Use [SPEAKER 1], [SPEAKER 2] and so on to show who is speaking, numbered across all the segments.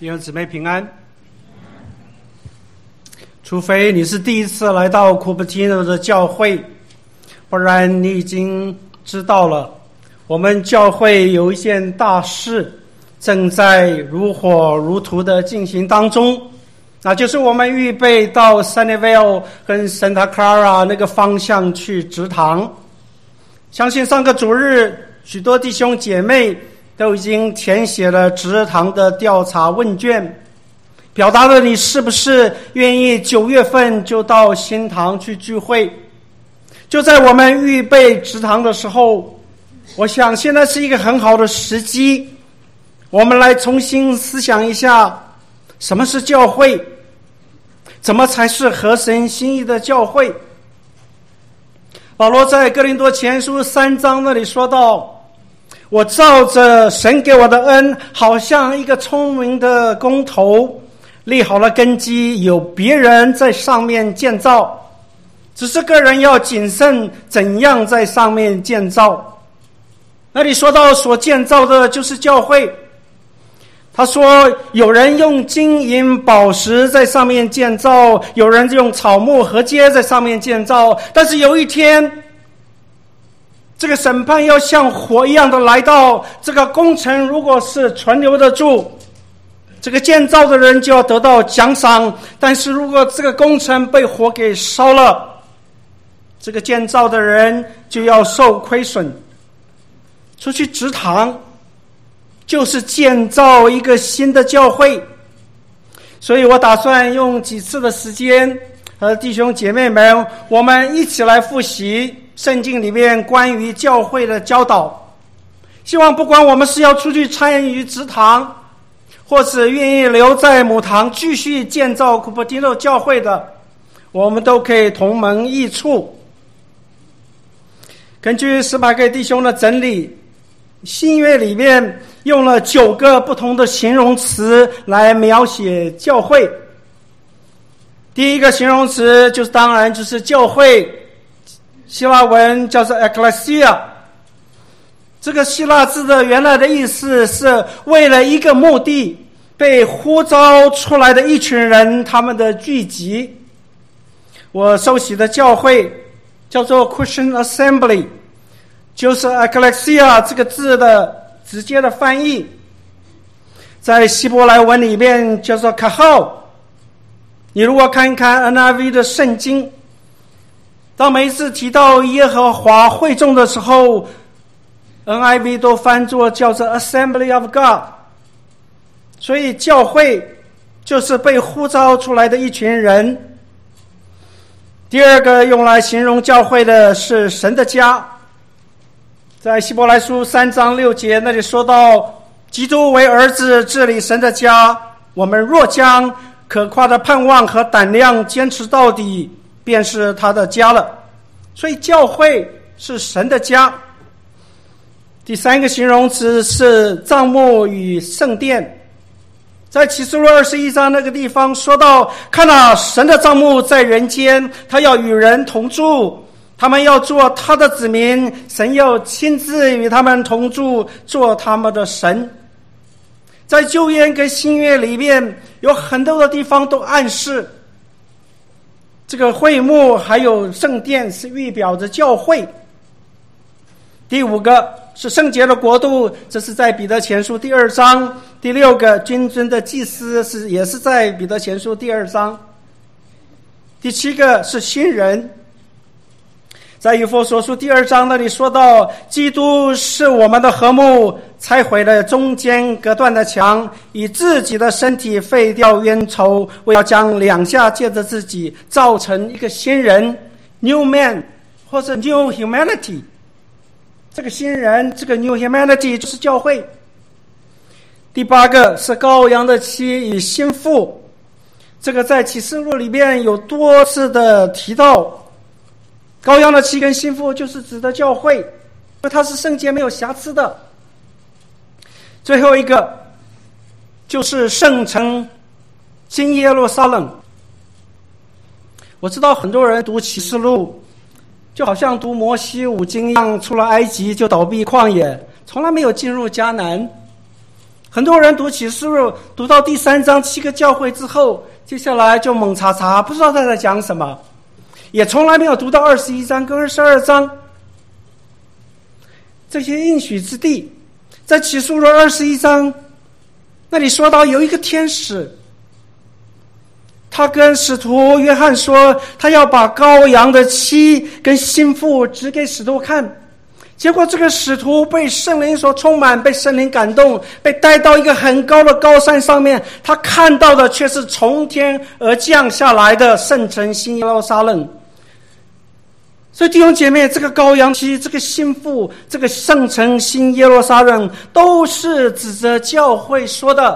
[SPEAKER 1] 弟兄姊妹平安。除非你是第一次来到库布提诺的教会，不然你已经知道了，我们教会有一件大事正在如火如荼的进行当中，那就是我们预备到 Sunnyvale 跟 Santa Clara 那个方向去植堂。相信上个主日许多弟兄姐妹都已经填写了植堂的调查问卷，表达了你是不是愿意9月份就到新堂去聚会。就在我们预备植堂的时候，我想现在是一个很好的时机，我们来重新思想一下什么是教会，怎么才是合神心意的教会。保罗在哥林多前书3章那里说到，我照着神给我的恩，好像一个聪明的工头，立好了根基，有别人在上面建造，只是个人要谨慎怎样在上面建造。那里说到所建造的就是教会，他说有人用金银宝石在上面建造，有人用草木禾秸在上面建造，但是有一天这个审判要像火一样的来到，这个工程如果是存留得住，这个建造的人就要得到奖赏，但是如果这个工程被火给烧了，这个建造的人就要受亏损。出去植堂就是建造一个新的教会，所以我打算用几次的时间和弟兄姐妹们，我们一起来复习圣经里面关于教会的教导。希望不管我们是要出去参与植堂，或是愿意留在母堂继续建造库布提诺教会的，我们都可以同门异处。根据司马给弟兄的整理，新约里面用了9个不同的形容词来描写教会。第一个形容词当然就是教会，希腊文叫做 ekklesia。 这个希腊字的原来的意思是为了一个目的被呼召出来的一群人，他们的聚集。我受洗的教会叫做 Christian Assembly， 就是 ekklesia 这个字的直接的翻译，在希伯来文里面叫做 kahal。 你如果看看 NIV 的圣经，当每一次提到耶和华会众的时候， NIV 都翻作叫做 Assembly of God。 所以教会就是被呼召出来的一群人。第二个用来形容教会的是神的家，在希伯来书3章6节那里说到，基督为儿子治理神的家，我们若将可夸的盼望和胆量坚持到底，便是他的家了。所以教会是神的家。第三个形容词是帐幕与圣殿，在启示录21章那个地方说到，看啊，神的帐幕在人间，他要与人同住，他们要做他的子民，神要亲自与他们同住，做他们的神。在旧约跟新约里面有很多的地方都暗示这个会幕还有圣殿是预表着教会。第5个是圣洁的国度，这是在彼得前书第2章。第6个君尊的祭司也是在彼得前书第2章。第7个是新人，在以弗所书第2章那里说到，基督是我们的和睦，拆毁了中间隔断的墙，以自己的身体废掉冤仇，为要将两下借着自己造成一个新人 New Man 或者 New Humanity。 这个新人，这个 New Humanity 就是教会。第8个是羔羊的妻与心腹，这个在启示录里面有多次的提到。羔羊的妻跟心腹就是指的教会，因为它是圣洁没有瑕疵的。最后一个就是圣城新耶路撒冷。我知道很多人读启示录就好像读摩西5经一样，出了埃及就倒闭旷野，从来没有进入迦南。 很多人读启示录读到第3章7个教会之后，接下来就猛查查，不知道他在讲什么，也从来没有读到21章跟22章这些应许之地。在启示录21章那里说到有一个天使，他跟使徒约翰说，他要把羔羊的妻跟心腹指给使徒看。结果这个使徒被圣灵所充满，被圣灵感动，被带到一个很高的高山上面，他看到的却是从天而降下来的圣城新耶路撒冷。所以弟兄姐妹，这个羔羊妻、这个心腹、这个圣城新耶路撒冷，都是指着教会说的。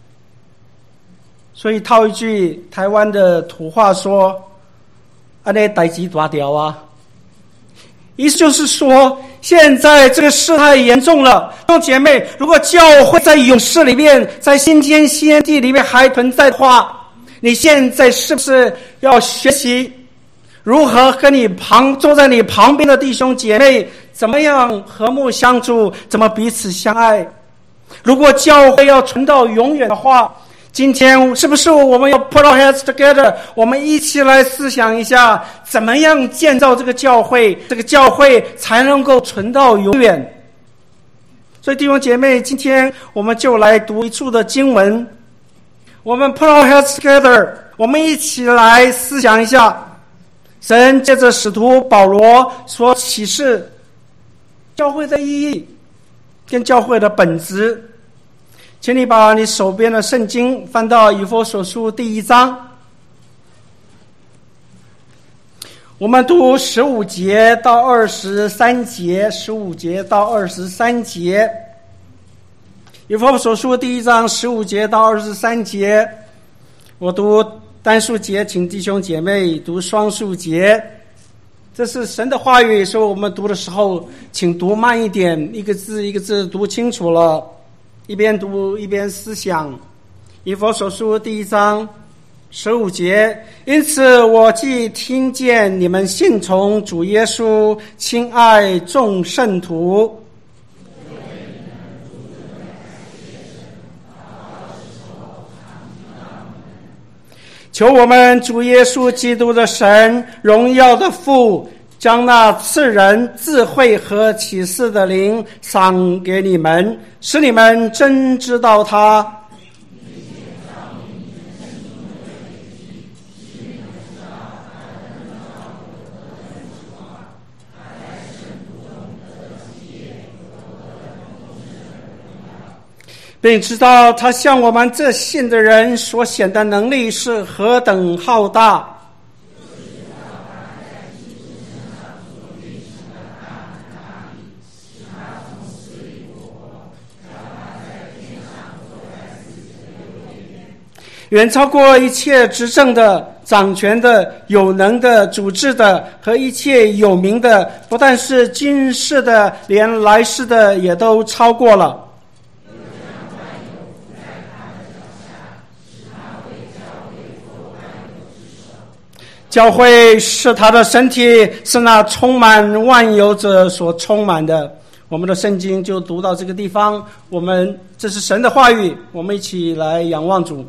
[SPEAKER 1] 所以套一句台湾的土话说，这样代志大条啊，意思就是说，现在这个事态严重了。弟兄姐妹，如果教会在勇士里面，在新天新地里面还存在的话，你现在是不是要学习如何跟坐在你旁边的弟兄姐妹怎么样和睦相处，怎么彼此相爱？如果教会要存到永远的话，今天是不是我们要 put our heads together， 我们一起来思想一下，怎么样建造这个教会，这个教会才能够存到永远。所以弟兄姐妹，今天我们就来读一处的经文，我们 put our heads together， 我们一起来思想一下，神借着使徒保罗所启示教会的意义跟教会的本质。请你把你手边的圣经翻到以弗所书第1章，我们读15节到23节，15节到23节。以弗所书第1章15节到23节，我读单数节，请弟兄姐妹读双数节。这是神的话语，所以我们读的时候请读慢一点，一个字一个字读清楚了，一边读一边思想。以弗所书第1章15节，因此我既听见你们信从主耶稣，亲爱众圣徒，求我们主耶稣基督的神，荣耀的父，将那赐人智慧和启示的灵赏给你们，使你们真知道他。并知道他向我们这信的人所显的能力是何等浩大。远超过一切执政的、掌权的、有能的、主治的和一切有名的，不但是今世的，连来世的也都超过了。教会是他的身体，是那充满万有者所充满的。我们的圣经就读到这个地方，这是神的话语，我们一起来仰望主。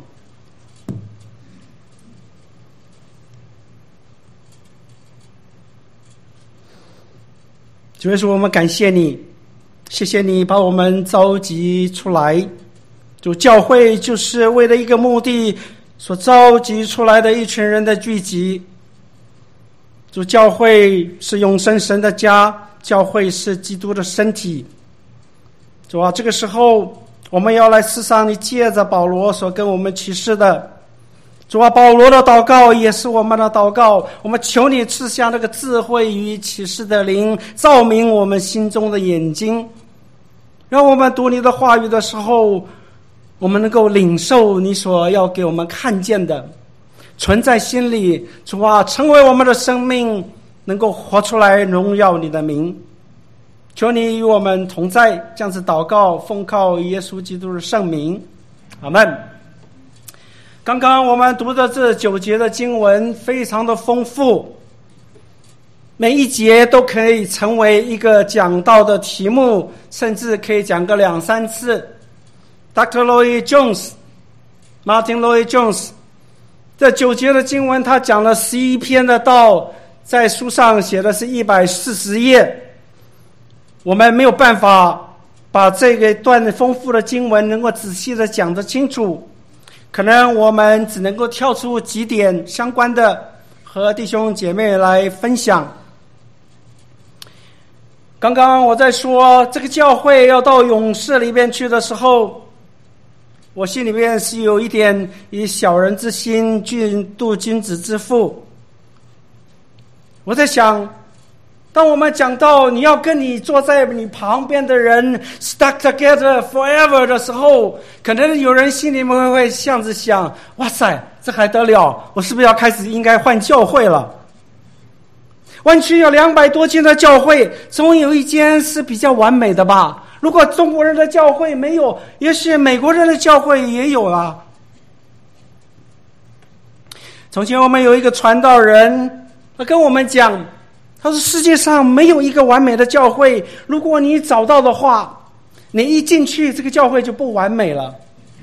[SPEAKER 1] 主耶稣，我们感谢你，谢谢你把我们召集出来。就教会就是为了一个目的所召集出来的一群人的聚集。主，教会是永生神的家，教会是基督的身体。主啊，这个时候我们要来思想你借着保罗所跟我们启示的。主啊，保罗的祷告也是我们的祷告，我们求你赐下那个智慧与启示的灵，照明我们心中的眼睛，让我们读你的话语的时候，我们能够领受你所要给我们看见的，存在心里。主啊，成为我们的生命，能够活出来荣耀你的名。求你与我们同在，这样子祷告，奉靠耶稣基督的圣名，阿们。刚刚我们读的这9节的经文非常的丰富，每一节都可以成为一个讲道的题目，甚至可以讲个2-3次。 Dr. Lloyd Jones Martin Lloyd Jones 这9节的经文，他讲了11篇的道，在书上写的是140页，我们没有办法把这个段丰富的经文能够仔细的讲得清楚，可能我们只能够跳出几点相关的和弟兄姐妹来分享。刚刚我在说这个教会要到勇士里面去的时候，我心里面是有一点以小人之心度君子之腹。我在想，当我们讲到你要跟你坐在你旁边的人 stuck together forever 的时候，可能有人心里面会这样子想，哇塞，这还得了，我是不是要开始应该换教会了？湾区有200多间的教会，总有一间是比较完美的吧。如果中国人的教会没有，也许美国人的教会也有啊。从前我们有一个传道人，他跟我们讲，他说世界上没有一个完美的教会，如果你找到的话，你一进去这个教会就不完美了。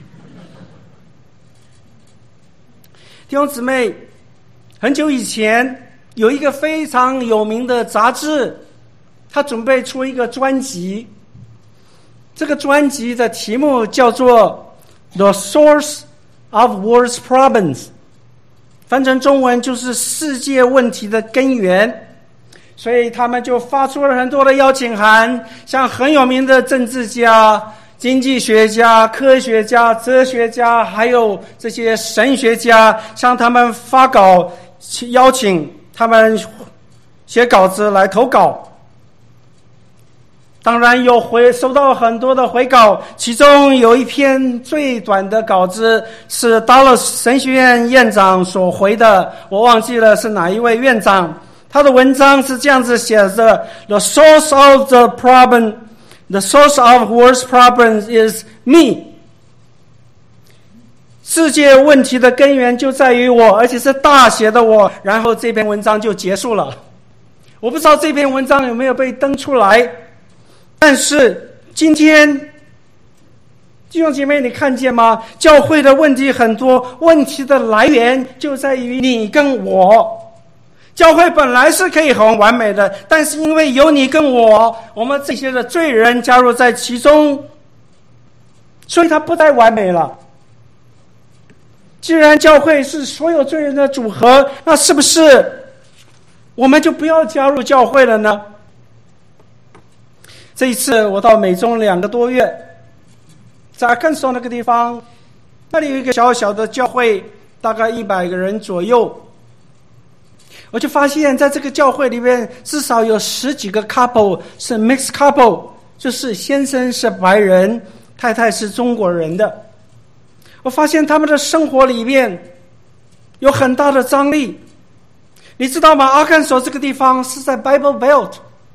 [SPEAKER 1] 弟兄姊妹，很久以前有一个非常有名的杂志，他准备出一个专辑，这个专辑的题目叫做 The Source of World's Problems， 翻成中文就是世界问题的根源。所以他们就发出了很多的邀请函，向很有名的政治家、经济学家、科学家、哲学家，还有这些神学家，向他们发稿，邀请他们写稿子来投稿。当然收到很多的回稿，其中有一篇最短的稿子是Dallas神学院院长所回的，我忘记了是哪一位院长。他的文章是这样子写着 The source of the problem, the source of world's problems is me。 世界问题的根源就在于我，而且是大写的我。然后这篇文章就结束了。我不知道这篇文章有没有被登出来，但是今天弟兄姐妹，你看见吗？教会的问题很多，问题的来源就在于你跟我。教会本来是可以很完美的，但是因为有你跟我们这些的罪人加入在其中，所以它不再完美了。既然教会是所有罪人的组合，那是不是我们就不要加入教会了呢？这一次我到美中2个多月，在Arkansas那个地方，那里有一个小小的教会，大概100个人左右。我就发现在这个教会里面至少有10几个 couple 是 mixed couple， 就是先生是白人，太太是中国人的。我发现他们的生活里面有很大的张力。你知道吗？阿肯色这个地方是在 Bible Belt，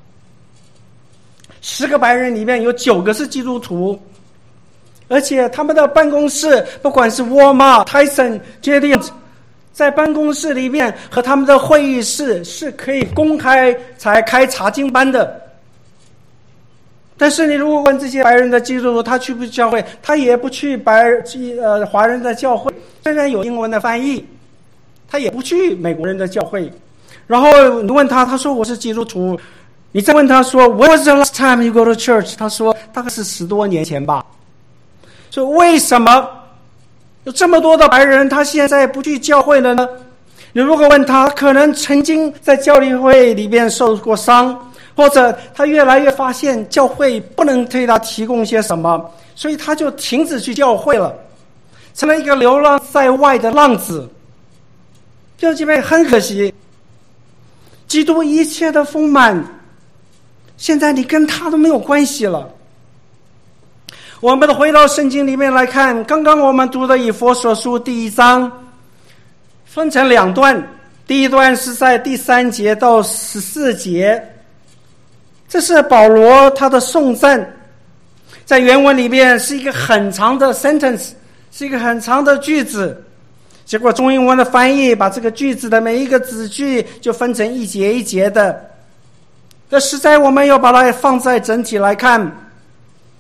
[SPEAKER 1] 10个白人里面有9个是基督徒，而且他们的办公室不管是 Walmart、Tyson、Gideon， 在办公室里面和他们的会议室是可以公开才开查经班的。但是你如果问这些白人的基督徒，他去不去教会？他也不去华人的教会，虽然有英文的翻译，他也不去美国人的教会。然后你问他，他说我是基督徒。你再问他说 When was the last time you go to church？ 他说大概是10多年前吧。所以为什么有这么多的白人他现在不去教会了呢？你如果问他，可能曾经在教会里面受过伤，或者他越来越发现教会不能对他提供些什么，所以他就停止去教会了，成了一个流浪在外的浪子。弟兄姐妹，很可惜，基督一切的丰满，现在你跟他都没有关系了。我们回到圣经里面来看，刚刚我们读的以弗所书第1章分成2段，第一段是在第3节到14节，这是保罗他的颂赞，在原文里面是一个很长的 sentence， 是一个很长的句子，结果中英文的翻译把这个句子的每一个子句就分成一节一节的。这实在我们要把它放在整体来看。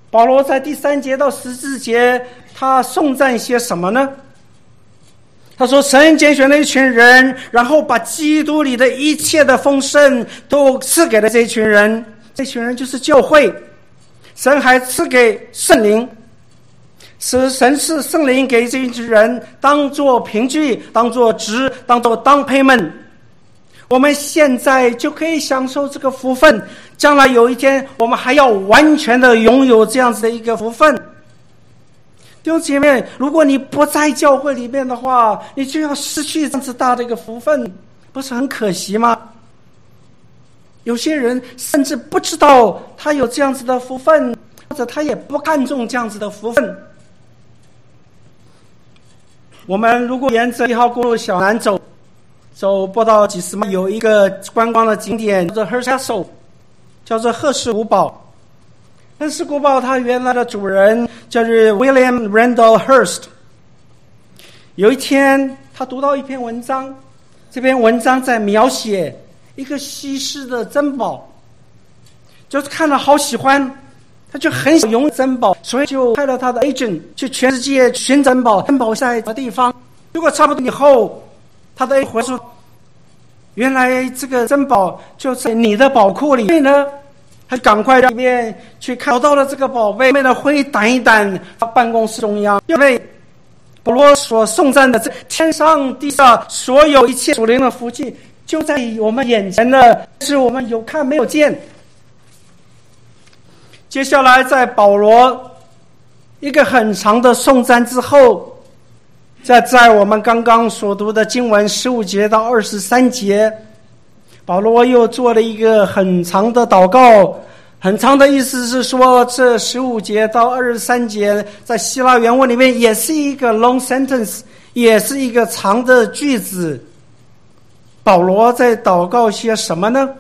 [SPEAKER 1] 保罗在第3节到14节，他颂赞些什么呢？他说神拣选了一群人，然后把基督里的一切的丰盛都赐给了这一群人，这群人就是教会。神还赐给圣灵，使神赐圣灵给这一群人当作凭据，当作值，当作down payment。我们现在就可以享受这个福分，将来有一天我们还要完全的拥有这样子的一个福分。弟兄姐妹，如果你不在教会里面的话，你就要失去这样子大的一个福分，不是很可惜吗？有些人甚至不知道他有这样子的福分，或者他也不看重这样子的福分。我们如果沿着1号公路小南走不到几十米，有一个观光的景点叫做 Hearst Castle， 叫做赫氏古堡。赫氏古堡它原来的主人叫做 William Randolph Hearst。 有一天他读到一篇文章，这篇文章在描写一个稀世的珍宝，就是看了好喜欢，他就很想拥有珍宝，所以就派了他的 agent 去全世界寻珍宝，珍宝在什么地方。如果差不多以后，他的回说，原来这个珍宝就在你的宝库里，所以呢他赶快里面去看，找到了这个宝贝，为了挥掸一掸办公室中央，因为保罗所颂赞的这天上地下所有一切属灵的福气就在我们眼前的，是我们有看没有见。接下来在保罗一个很长的颂赞之后，在我们刚刚所读的经文15节到23节，保罗又做了一个很长的祷告。很长的意思是说，这15节到23节在希腊原文里面也是一个 long sentence， 也是一个长的句子。保罗在祷告些什么呢？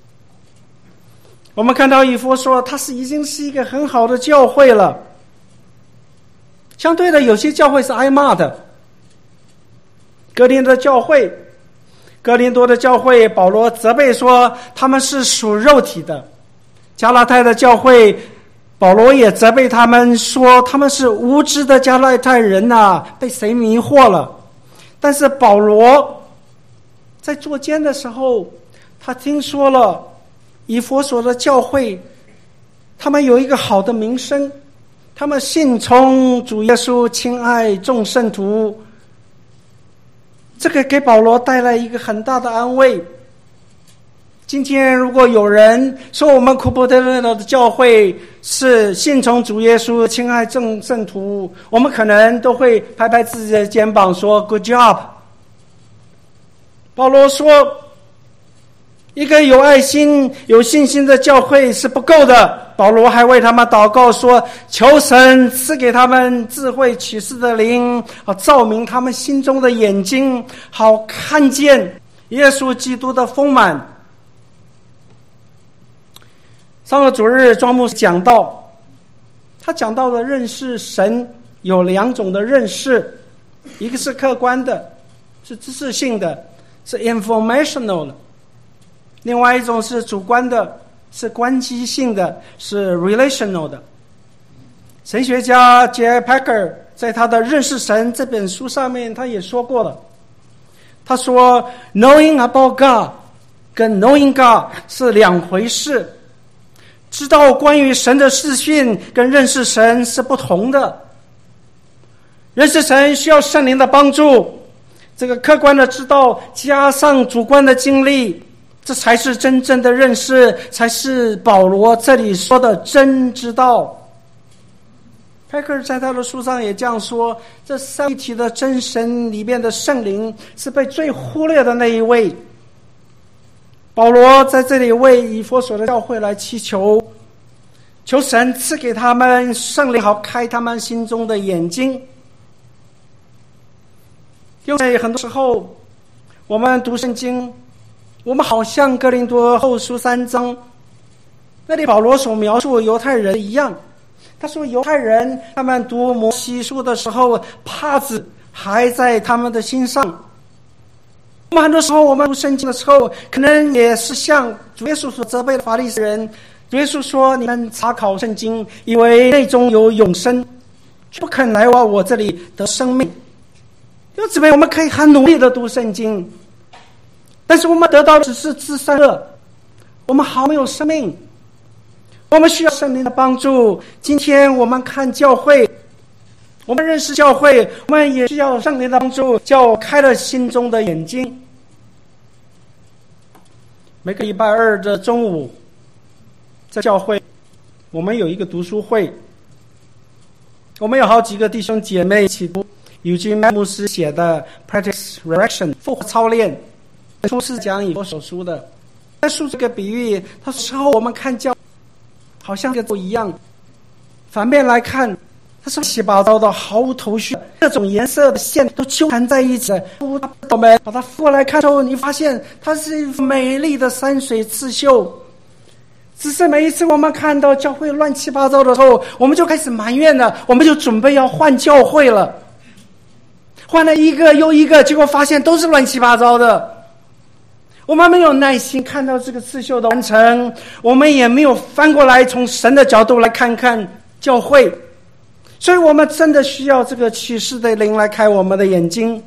[SPEAKER 1] 我们看到以弗所它已经是一个很好的教会了，相对的有些教会是挨骂的。哥林多的教会保罗责备说他们是属肉体的。加拉太的教会保罗也责备他们说他们是无知的加拉太人被谁迷惑了。但是保罗在坐监的时候，他听说了以弗所的教会他们有一个好的名声，他们信从主耶稣，亲爱众圣徒，这个给保罗带来一个很大的安慰。今天如果有人说我们库珀特勒的教会是信从主耶稣，亲爱众圣徒，我们可能都会拍拍自己的肩膀说 Good job。 保罗说一个有爱心有信心的教会是不够的，保罗还为他们祷告说，求神赐给他们智慧启示的灵，好照明他们心中的眼睛，好看见耶稣基督的丰满。上个主日庄牧师讲到，他讲到的认识神有2种的认识，一个是客观的，是知识性的，是 informational 的，另外一种是主观的，是关系性的，是 relational 的。神学家 J. Packer 在他的认识神这本书上面他也说过了，他说 knowing about God 跟 knowing God 是2回事，知道关于神的事讯跟认识神是不同的。认识神需要圣灵的帮助，这个客观的知道加上主观的经历，这才是真正的认识，才是保罗这里说的真知道。派克在他的书上也这样说，这三位一体的真神里面的圣灵是被最忽略的那一位。保罗在这里为以弗所的教会来祈求，求神赐给他们圣灵，好开他们心中的眼睛。因为很多时候我们读圣经，我们好像哥林多后书3章那里保罗所描述犹太人一样，他说犹太人他们读摩西书的时候，帕子还在他们的心上。我们很多时候我们读圣经的时候，可能也是像主耶稣所责备的法利赛人， 耶稣说：“你们查考圣经，以为内中有永生，不肯来往我这里得生命。”弟兄姊妹，我们可以很努力的读圣经，但是我们得到的只是自善恶，我们毫没有生命。我们需要圣灵的帮助。今天我们看教会，我们认识教会，我们也需要圣灵的帮助，叫开了心中的眼睛。每个礼拜二的中午，在教会我们有一个读书会，我们有好几个弟兄姐妹一起读Eugene牧师写的 Practice Resurrection 复活操练，书是讲以弗所书的。在述这个比喻，他说我们看教好像这个都一样，反面来看，它是七八糟的，毫无头绪，各种颜色的线都纠缠在一起。我们把它复过来看之后，你发现它是美丽的山水刺绣。只是每一次我们看到教会乱七八糟的时候，我们就开始埋怨了，我们就准备要换教会了。换了一个又一个，结果发现都是乱七八糟的。我们没有耐心看到这个刺绣的完成，我们也没有翻过来从神的角度来看看教会，所以我们真的需要这个启示的灵来开我们的眼睛。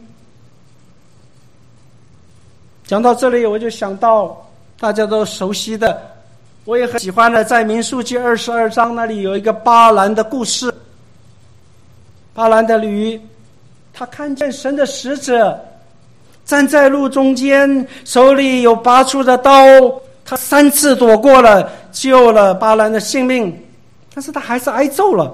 [SPEAKER 1] 讲到这里，我就想到大家都熟悉的，我也很喜欢的，在民数记22章那里有一个巴兰的故事。巴兰的驴，他看见神的使者站在路中间，手里有拔出的刀，他3次躲过了，救了巴兰的性命，但是他还是挨揍了。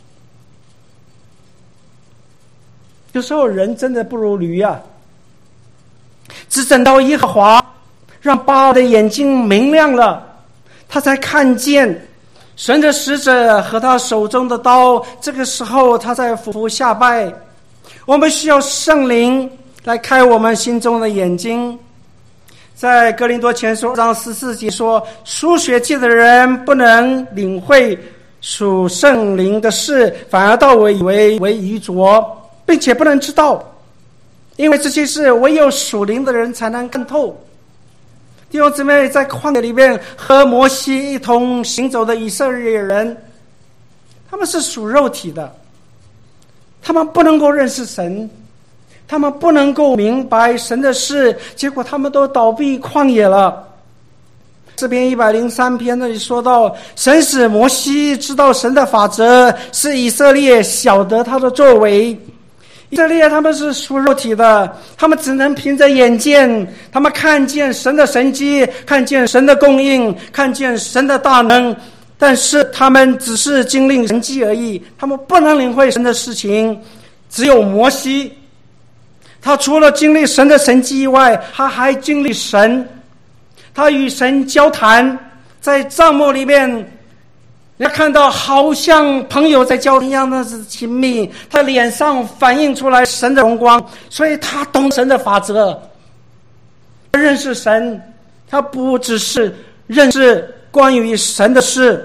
[SPEAKER 1] 有时候人真的不如驴啊！只等到耶和华让巴兰的眼睛明亮了，他才看见神的使者和他手中的刀，这个时候他才俯伏下拜。我们需要圣灵来开我们心中的眼睛。在哥林多前书2章14节说，属血气的人不能领会属圣灵的事，反而倒以为愚拙，并且不能知道，因为这些事唯有属灵的人才能看透。弟兄姊妹，在旷野里面和摩西一同行走的以色列人，他们是属肉体的，他们不能够认识神，他们不能够明白神的事，结果他们都倒闭旷野了。诗篇103篇那里说到，神使摩西知道神的法则，使以色列晓得他的作为。以色列他们是属肉体的，他们只能凭着眼见，他们看见神的神迹，看见神的供应，看见神的大能，但是他们只是经历神迹而已，他们不能领会神的事情。只有摩西，他除了经历神的神迹以外，他还经历神，他与神交谈，在帐幕里面你看到好像朋友在交谈一样的亲密，他脸上反映出来神的荣光，所以他懂神的法则，他认识神，他不只是认识关于神的事。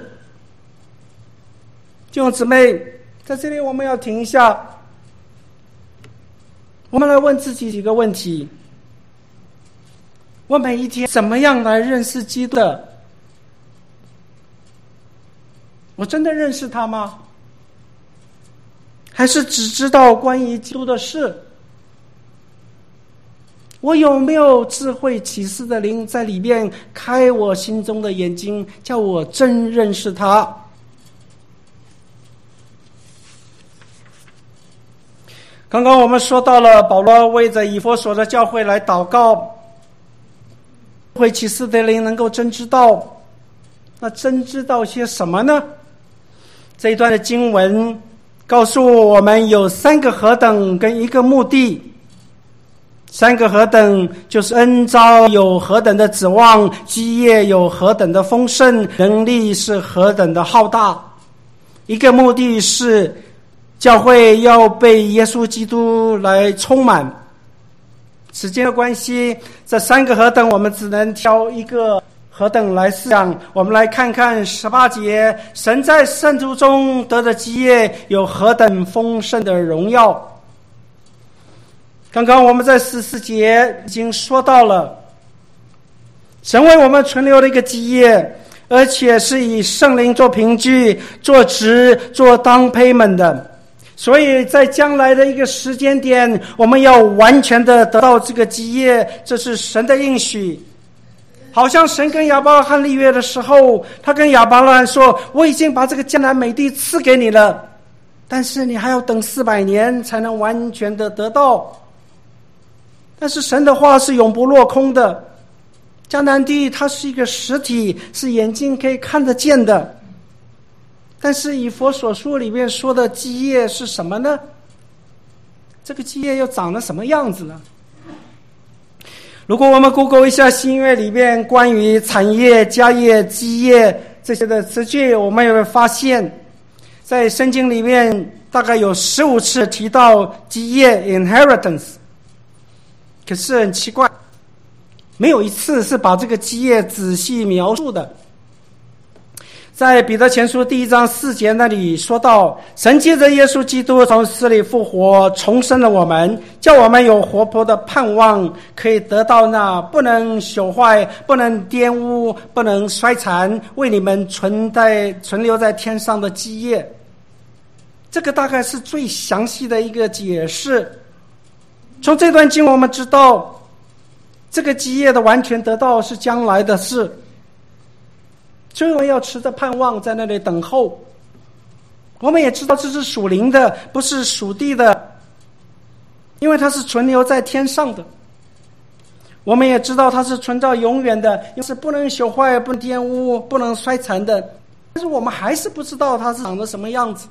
[SPEAKER 1] 弟兄姊妹，在这里我们要停一下，我们来问自己几个问题：我每一天怎么样来认识基督的？我真的认识他吗？还是只知道关于基督的事？我有没有智慧启示的灵在里面开我心中的眼睛，叫我真认识他？刚刚我们说到了保罗为着以弗所的教会来祷告，智慧启示的灵能够真知道，那真知道些什么呢？这一段的经文告诉我们有3个何等跟1个目的。3个何等就是恩召有何等的指望，基业有何等的丰盛，能力是何等的浩大。1个目的是教会要被耶稣基督来充满。时间的关系，这3个何等我们只能挑1个何等来思想。我们来看看18节，神在圣徒中得的基业有何等丰盛的荣耀。刚刚我们在14节已经说到了，神为我们存留了一个基业， 而且是以圣灵做凭据、做值、做当 payment 的。所以在将来的一个时间点，我们要完全的得到这个基业，这是神的应许。好像神跟亚伯拉罕立约的时候，他跟亚伯拉罕说，我已经把这个迦南美地赐给你了，但是你还要等400年才能完全的得到。但是神的话是永不落空的，迦南地它是一个实体，是眼睛可以看得见的。但是以佛所书里面说的基业是什么呢？这个基业又长得什么样子呢？如果我们 Google 一下新约里面关于产业、家业、基业这些的词句，我们也会发现，在圣经里面大概有15次提到基业 inheritance， 可是很奇怪，没有一次是把这个基业仔细描述的。在彼得前书第1章4节那里说到，神借着耶稣基督从死里复活，重生了我们，叫我们有活泼的盼望，可以得到那不能朽坏、不能玷污、不能衰残，为你们存留在天上的基业。这个大概是最详细的一个解释。从这段经文我们知道，这个基业的完全得到是将来的事，所以我们要持着盼望在那里等候。我们也知道这是属灵的，不是属地的，因为它是存留在天上的。我们也知道它是存到永远的，因为是不能朽坏、不能玷污、不能衰残的。但是我们还是不知道它是长得什么样子。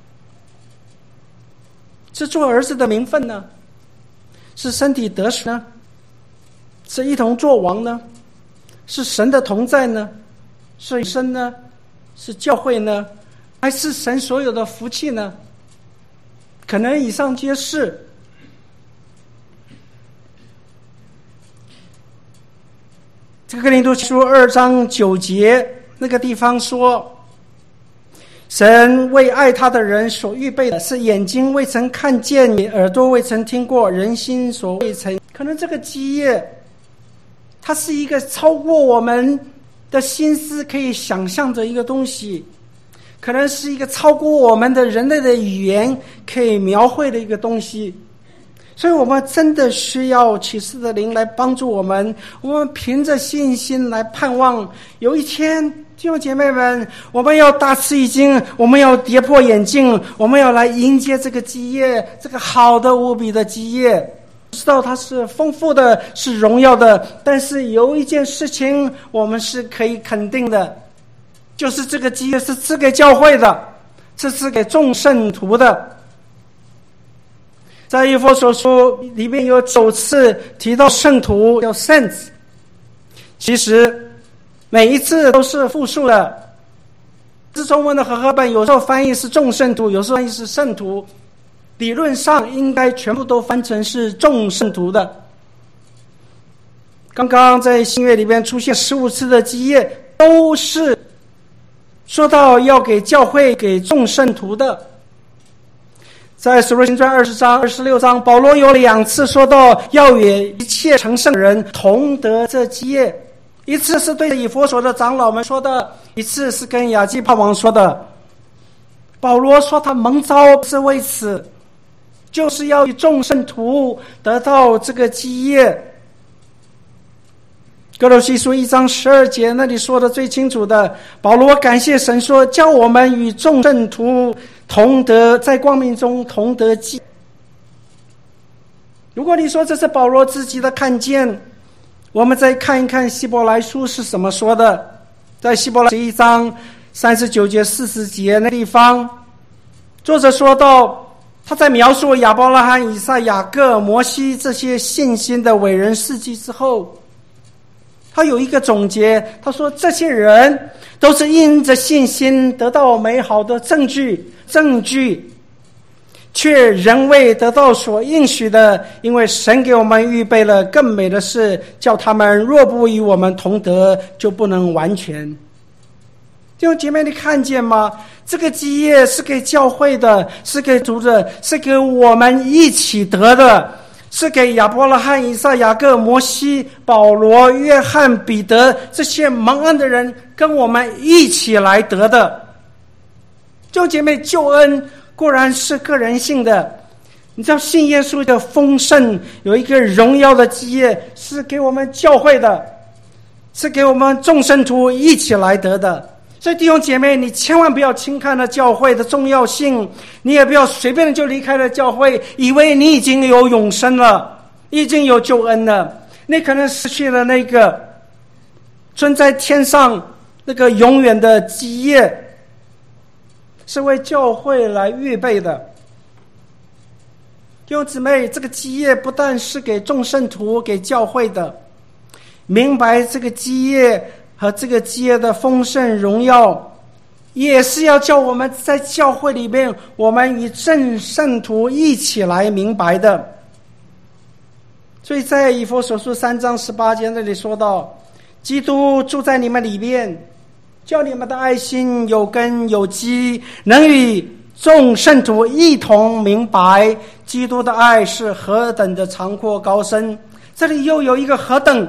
[SPEAKER 1] 是做儿子的名分呢？是身体得赎呢？是一同作王呢？是神的同在呢？是神呢？是教会呢？还是神所有的福气呢？可能以上皆是。这个哥林多书2章9节那个地方说，神为爱他的人所预备的是眼睛未曾看见，耳朵未曾听过，人心所未曾。可能这个基业它是一个超过我们的心思可以想象的一个东西，可能是一个超过我们的人类的语言可以描绘的一个东西。所以我们真的需要启示的灵来帮助我们，我们凭着信心来盼望有一天，弟兄姐妹们，我们要大吃一惊，我们要跌破眼镜，我们要来迎接这个基业，这个好的无比的基业。知道它是丰富的，是荣耀的，但是有一件事情我们是可以肯定的，就是这个基业是赐给教会的，是赐给众圣徒的。在以弗所书里面有9次提到圣徒，叫 saints， 其实每一次都是复数的。这中文的和合本有时候翻译是众圣徒，有时候翻译是圣徒，理论上应该全部都翻成是众圣徒的。刚刚在新约里面出现15次的基业，都是说到要给教会、给众圣徒的。在使徒行传20章、26章，保罗有2次说到要与一切成圣人同得这基业，一次是对以弗所的长老们说的，一次是跟亚基帕王说的。保罗说他蒙召是为此，就是要与众圣徒得到这个基业。哥罗西书1章12节那里说的最清楚的，保罗感谢神说，叫我们与众圣徒同得，在光明中同得基。如果你说这是保罗自己的看见，我们再看一看希伯来书是怎么说的。在希伯来11章39节40节那地方，作者说到，他在描述亚伯拉罕、以撒、雅各、摩西这些信心的伟人事迹之后，他有一个总结，他说这些人都是因着信心得到美好的证据，却仍未得到所应许的，因为神给我们预备了更美的事，叫他们若不与我们同得，就不能完全。弟兄姐妹，你看见吗？这个基业是给教会的，是给主的，是给我们一起得的。 是给亚伯拉罕、以撒、雅各、摩西、保罗、约翰、彼得这些蒙恩的人跟我们一起来得的。弟兄姐妹，救恩固然是个人性的，你知道信耶稣的丰盛有一个荣耀的基业，是给我们教会的，是给我们众圣徒一起来得的。所以弟兄姐妹，你千万不要轻看了教会的重要性，你也不要随便的就离开了教会，以为你已经有永生了，已经有救恩了。你可能失去了那个存在天上那个永远的基业，是为教会来预备的。弟兄姊妹，这个基业不但是给众圣徒、给教会的，明白这个基业和这个基业的丰盛荣耀，也是要叫我们在教会里面，我们与众圣徒一起来明白的。所以在以弗所书3章18节那里说到，基督住在你们里面，叫你们的爱心有根有基，能与众圣徒一同明白基督的爱是何等的长阔高深。这里又有一个何等，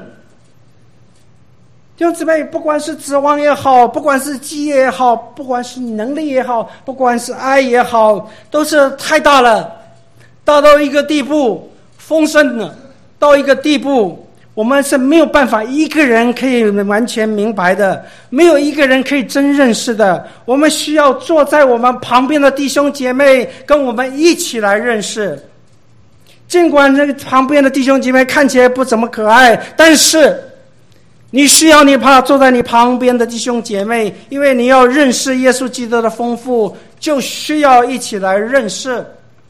[SPEAKER 1] 弟兄姊妹，不管是指望也好，不管是基业也好，不管是能力也好，不管是爱也好，都是太大了，大到一个地步，丰盛了到一个地步，我们是没有办法一个人可以完全明白的，没有一个人可以真认识的。我们需要坐在我们旁边的弟兄姐妹跟我们一起来认识。尽管这个旁边的弟兄姐妹看起来不怎么可爱，但是你需要你怕坐在你旁边的弟兄姐妹，因为你要认识耶稣基督的丰富，就需要一起来认识。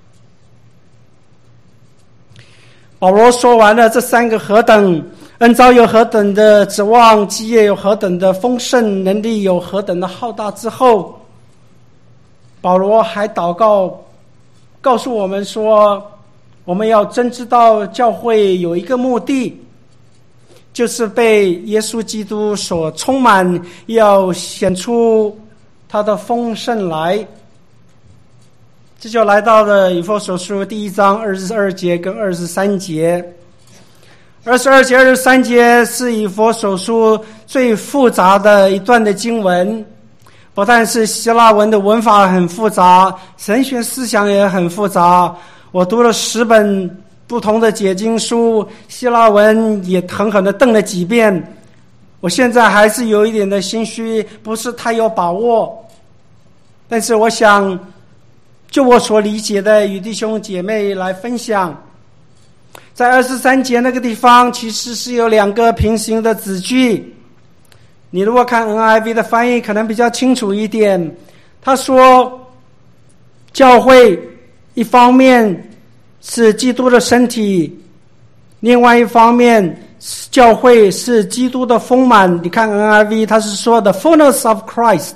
[SPEAKER 1] 保罗说完了这三个何等，恩召有何等的指望，基业有何等的丰盛，能力有何等的浩大之后，保罗还祷告告诉我们说，我们要真知道教会有一个目的，就是被耶稣基督所充满，要显出他的丰盛来。这就来到了以弗所书第1章22节跟23节。22节、23节是以弗所书最复杂的一段的经文，不但是希腊文的文法很复杂，神学思想也很复杂。我读了10本不同的解经书，希腊文也狠狠地瞪了几遍，我现在还是有一点的心虚，不是太有把握。但是我想就我所理解的与弟兄姐妹来分享。在23节那个地方其实是有2个平行的子句，你如果看 NIV 的翻译可能比较清楚一点。他说教会一方面是基督的身体，另外一方面教会是基督的丰满。你看 NIV 他是说 the fullness of Christ。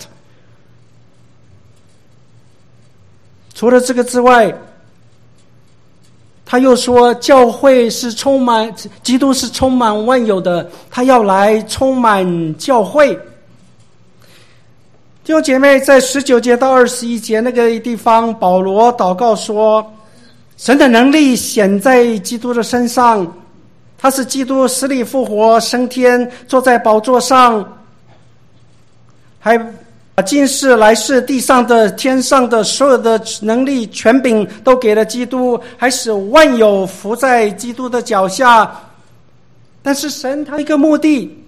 [SPEAKER 1] 除了这个之外，他又说教会是充满，基督是充满万有的，他要来充满教会。弟兄姐妹，在19节到21节那个地方，保罗祷告说，神的能力显在基督的身上，他是基督死里复活升天，坐在宝座上，还把今世来世地上的天上的所有的能力权柄都给了基督，还使万有伏在基督的脚下。但是神他一个目的，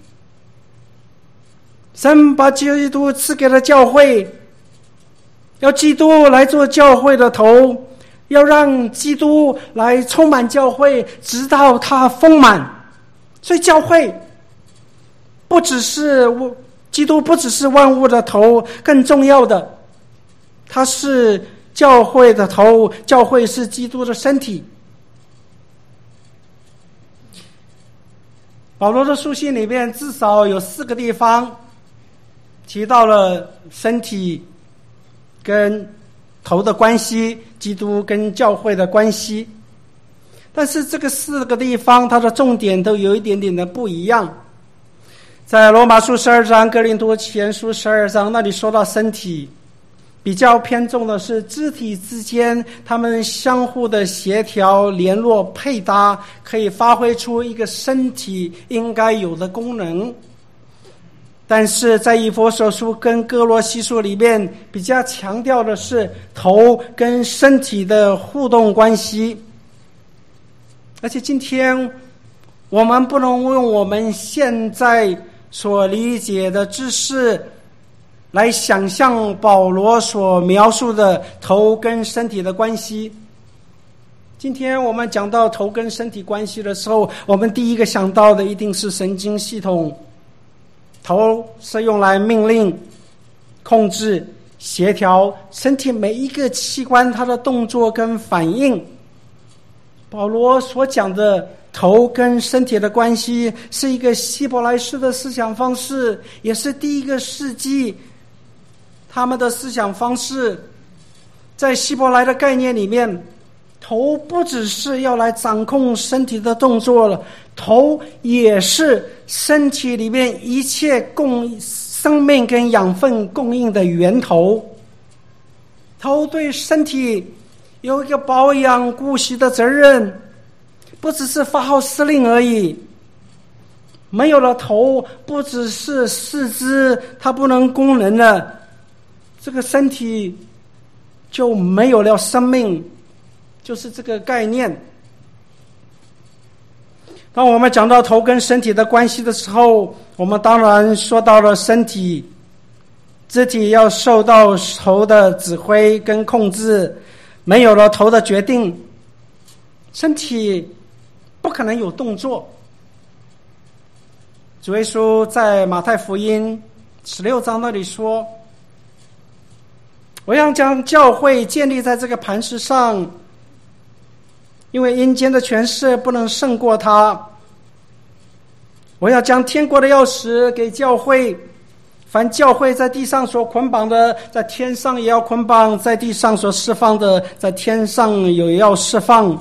[SPEAKER 1] 神把基督赐给了教会，要基督来做教会的头，要让基督来充满教会，直到他丰满。所以教会不只是基督不只是万物的头，更重要的，他是教会的头，教会是基督的身体。保罗的书信里面至少有4个地方提到了身体跟头的关系，基督跟教会的关系，但是这个4个地方它的重点都有一点点的不一样。在罗马书12章、哥林多前书12章那里说到身体， 比较偏重的是肢体之间他们相互的协调、联络、配搭，可以发挥出一个身体应该有的功能。但是在以弗所书跟哥罗西书里面，比较强调的是头跟身体的互动关系。而且今天我们不能用我们现在所理解的知识来想象保罗所描述的头跟身体的关系。今天我们讲到头跟身体关系的时候，我们第一个想到的一定是神经系统。头是用来命令、控制、协调身体每一个器官它的动作跟反应。保罗所讲的头跟身体的关系是一个希伯来式的思想方式，也是第一个世纪他们的思想方式。在希伯来的概念里面，头不只是要来掌控身体的动作了，头也是身体里面一切生命跟养分供应的源头。头对身体有一个保养顾惜的责任，不只是发号施令而已。没有了头，不只是四肢它不能功能了，这个身体就没有了生命，就是这个概念。当我们讲到头跟身体的关系的时候，我们当然说到了身体，肢体要受到头的指挥跟控制，没有了头的决定，身体不可能有动作。主耶稣在马太福音16章那里说，我要将教会建立在这个磐石上，因为阴间的权势不能胜过他。我要将天国的钥匙给教会，凡教会在地上所捆绑的，在天上也要捆绑；在地上所释放的，在天上也要释放。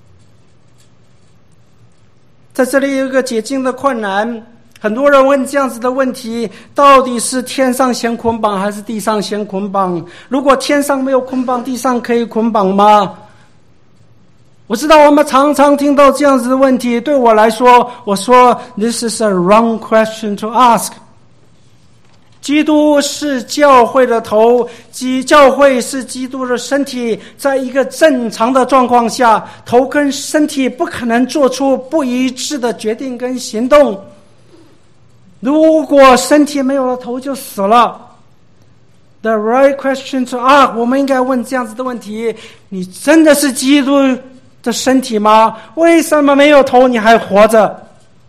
[SPEAKER 1] 在这里有一个解经的困难，很多人问这样子的问题，到底是天上先捆绑还是地上先捆绑？如果天上没有捆绑，地上可以捆绑吗？我知道我们常常听到这样子的问题，对我来说，我说 This is a wrong question to ask。 基督是教会的头，教会是基督的身体，在一个正常的状况下，头跟身体不可能做出不一致的决定跟行动。如果身体没有了头就死了。The right question to ask， 我们应该问这样子的问题，你真的是基督的身体吗？为什么没有头你还活着？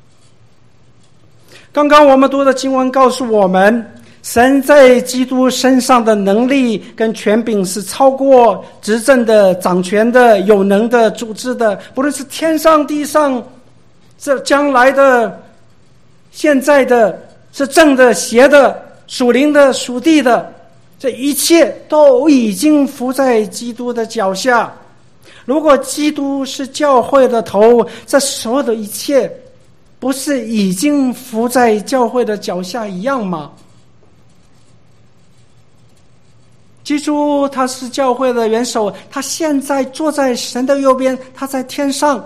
[SPEAKER 1] 刚刚我们读的经文告诉我们，神在基督身上的能力跟权柄是超过执政的、掌权的、有能的、组织的，不论是天上地上，这将来的、现在的，是正的、邪的、属灵的、属地的，这一切都已经伏在基督的脚下。如果基督是教会的头，这所有的一切不是已经伏在教会的脚下一样吗？基督他是教会的元首，他现在坐在神的右边，他在天上，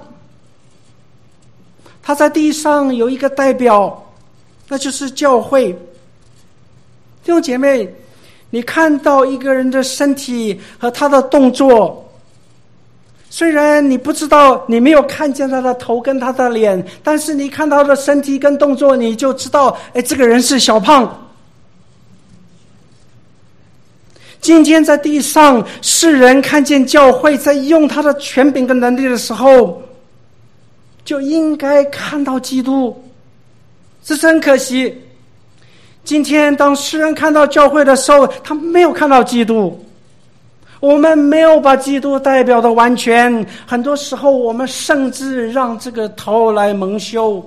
[SPEAKER 1] 他在地上有一个代表，那就是教会。弟兄姐妹，你看到一个人的身体和他的动作，虽然你不知道，你没有看见他的头跟他的脸，但是你看到他的身体跟动作，你就知道，这个人是小胖。今天在地上，世人看见教会在用他的权柄跟能力的时候，就应该看到基督。这是很可惜，今天当世人看到教会的时候，他没有看到基督。我们没有把基督代表的完全，很多时候我们甚至让这个头来蒙羞。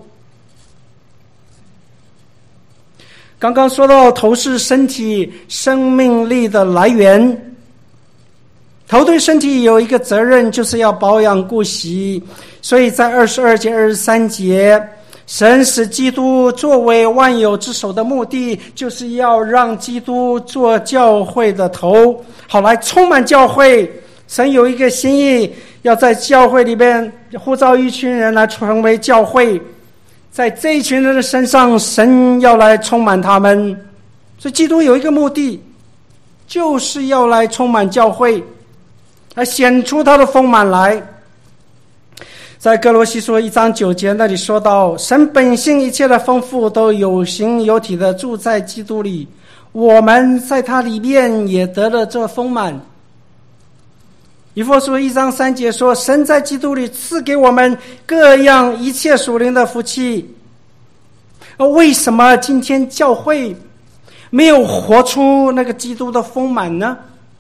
[SPEAKER 1] 刚刚说到头是身体生命力的来源，头对身体有一个责任，就是要保养顾惜。所以在22节、23节， 神使基督作为万有之首的目的，就是要让基督做教会的头，好来充满教会。神有一个心意，要在教会里边呼召一群人来成为教会，在这一群人的身上，神要来充满他们。所以基督有一个目的，就是要来充满教会，来显出他的丰满来。在哥罗西书1章9节那里说到，神本性一切的丰富都有形有体的住在基督里，我们在他里面也得了这丰满。以弗所书1章3节说，神在基督里赐给我们各样一切属灵的福气。为什么今天教会没有活出那个基督的丰满呢？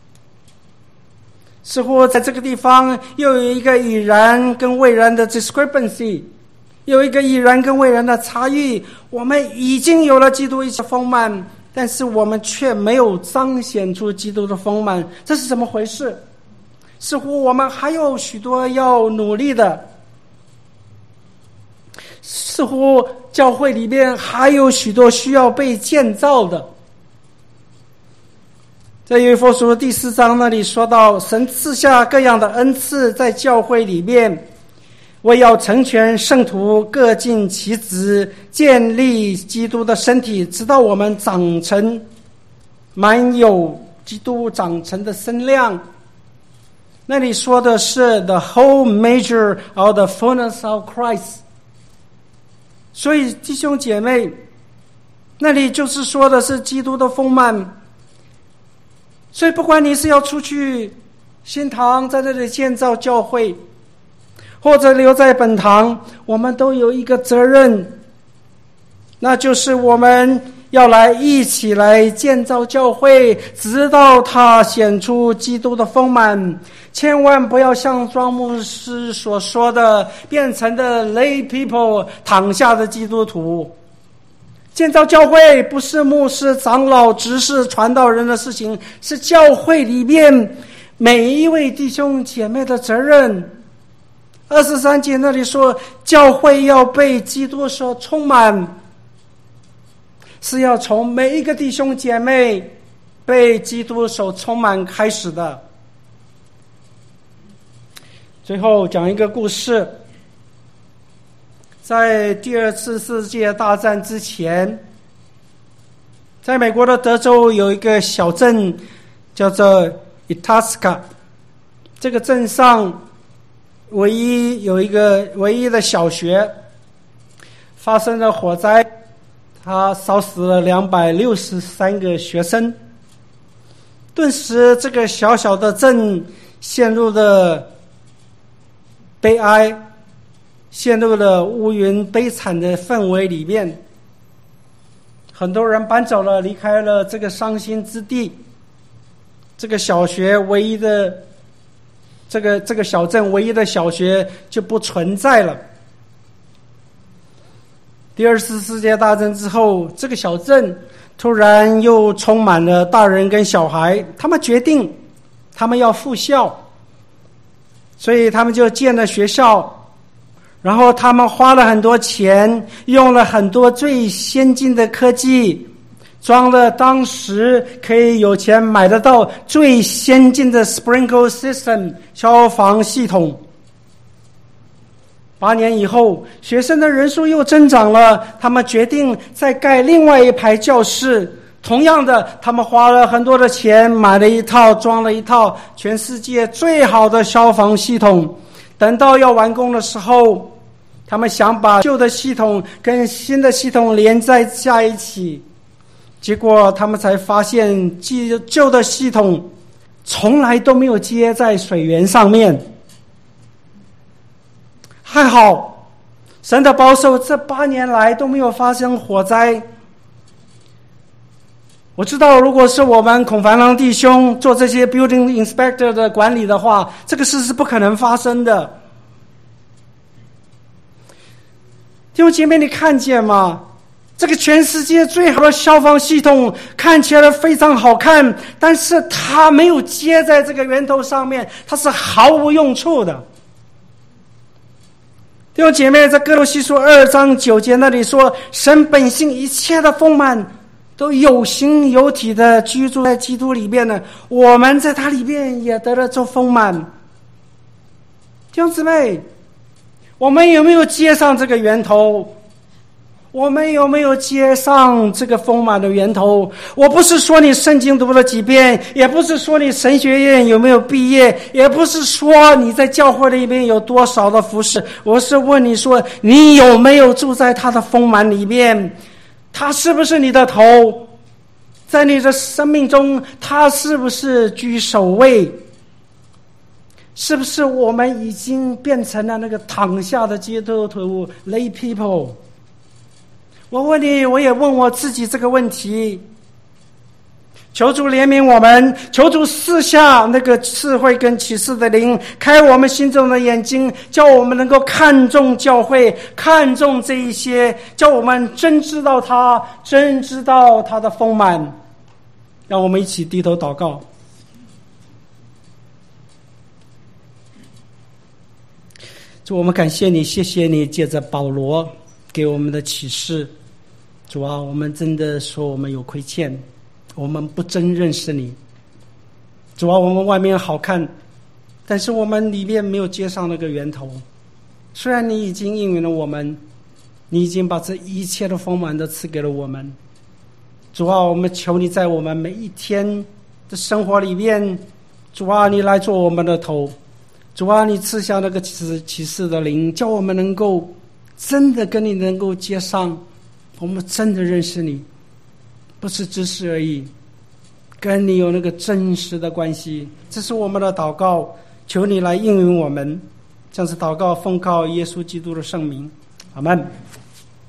[SPEAKER 1] 似乎在这个地方又有一个已然跟未然的 discrepancy， 有一个已然跟未然的差异。我们已经有了基督一切丰满，但是我们却没有彰显出基督的丰满，这是怎么回事？似乎我们还有许多要努力的，似乎教会里面还有许多需要被建造的。在约翰书第4章那里说到，神赐下各样的恩赐在教会里面，为要成全圣徒，各尽其职，建立基督的身体，直到我们长成，满有基督长成的身量。那里说的是 the whole measure of the fullness of Christ。 所以弟兄姐妹，那里就是说的是基督的丰满。所以不管你是要出去新堂在这里建造教会，或者留在本堂，我们都有一个责任，那就是我们要来一起来建造教会，直到它显出基督的丰满。千万不要像庄牧师所说的，变成的 lay people， 躺下的基督徒。建造教会不是牧师、长老、执事、传道人的事情，是教会里面每一位弟兄姐妹的责任。23节那里说，教会要被基督所充满，是要从每一个弟兄姐妹被基督所充满开始的。最后讲一个故事。在第2次世界大战之前，在美国的德州有一个小镇叫做 Itasca， 这个镇上唯一的小学发生了火灾，它烧死了263个学生。顿时这个小小的镇陷入了悲哀，陷入了乌云悲惨的氛围里面。很多人搬走了，离开了这个伤心之地。这个小学唯一的这个小镇唯一的小学就不存在了。第2次世界大战之后，这个小镇突然又充满了大人跟小孩，他们决定他们要复校，所以他们就建了学校。然后他们花了很多钱，用了很多最先进的科技，装了当时可以有钱买得到最先进的 sprinkler system 消防系统。8年以后，学生的人数又增长了，他们决定再盖另外一排教室。同样的，他们花了很多的钱买了一套，装了一套全世界最好的消防系统。等到要完工的时候，他们想把旧的系统跟新的系统连在一起，结果他们才发现旧的系统从来都没有接在水源上面。还好神的保守，这8年来都没有发生火灾。我知道如果是我们孔繁郎弟兄做这些 building inspector 的管理的话，这个事是不可能发生的。弟兄姐妹，你看见吗？这个全世界最好的消防系统看起来非常好看，但是它没有接在这个源头上面，它是毫无用处的。 弟兄姐妹，在哥罗西书2章9节那里说，神本性一切的丰满都有形有体的居住在基督里边呢，我们在他里边也得了这丰满。弟兄姊妹，我们有没有接上这个源头？我们有没有接上这个丰满的源头？我不是说你圣经读了几遍，也不是说你神学院有没有毕业，也不是说你在教会里面有多少的服侍，我是问你说，你有没有住在他的丰满里面？他是不是你的头？在你的生命中，他是不是居首位？是不是我们已经变成了那个躺下的基督徒 lay people？我问你，我也问我自己这个问题。求主怜悯我们，求主赐下那个智慧跟启示的灵，开我们心中的眼睛，叫我们能够看重教会，看重这一些，叫我们真知道他，真知道他的丰满。让我们一起低头祷告。主，我们感谢你，谢谢你借着保罗给我们的启示。主啊，我们真的说我们有亏欠，我们不真认识你。主啊，我们外面好看，但是我们里面没有接上那个源头。虽然你已经应允了我们，你已经把这一切的丰满都赐给了我们。主啊，我们求你在我们每一天的生活里面，主啊，你来做我们的头。主啊，你赐下那个启示的灵，叫我们能够真的跟你能够接上，我们真的认识你，不是知识而已，跟你有那个真实的关系。这是我们的祷告，求你来应允我们。这样子祷告，奉靠耶稣基督的圣名，阿们。